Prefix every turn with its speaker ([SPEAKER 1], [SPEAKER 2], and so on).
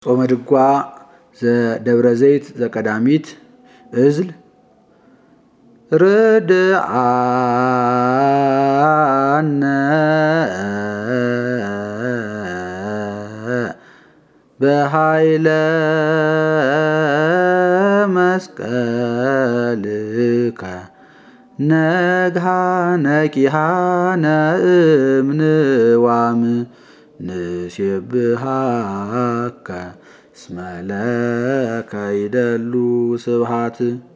[SPEAKER 1] ጾመ ድጓ ዘደብረ ዘይት ዘቀዳሚት እዝል ርድአነ በኃይለ መስቀልከ ነግሃ ነቂሃነ እምንዋም ንሴብሃከ እስመ ለከ ይደሉ ስብሐት